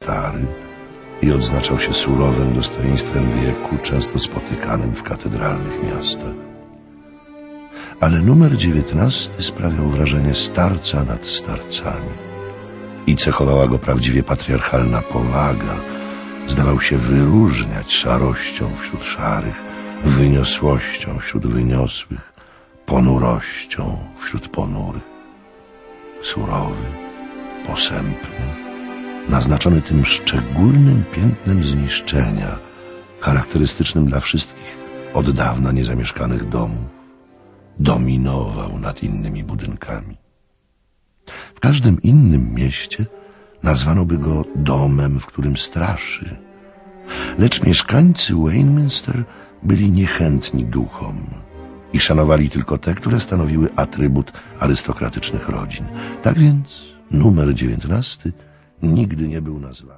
stary i odznaczał się surowym dostojeństwem wieku, często spotykanym w katedralnych miastach. Ale numer 19 sprawiał wrażenie starca nad starcami i cechowała go prawdziwie patriarchalna powaga. Zdawał się wyróżniać szarością wśród szarych, wyniosłością wśród wyniosłych, ponurością wśród ponurych. Surowy, posępny, naznaczony tym szczególnym piętnem zniszczenia, charakterystycznym dla wszystkich od dawna niezamieszkanych domów, dominował nad innymi budynkami. W każdym innym mieście nazwano by go domem, w którym straszy, lecz mieszkańcy Westminster byli niechętni duchom i szanowali tylko te, które stanowiły atrybut arystokratycznych rodzin. Tak więc numer 19 nigdy nie był nazwany.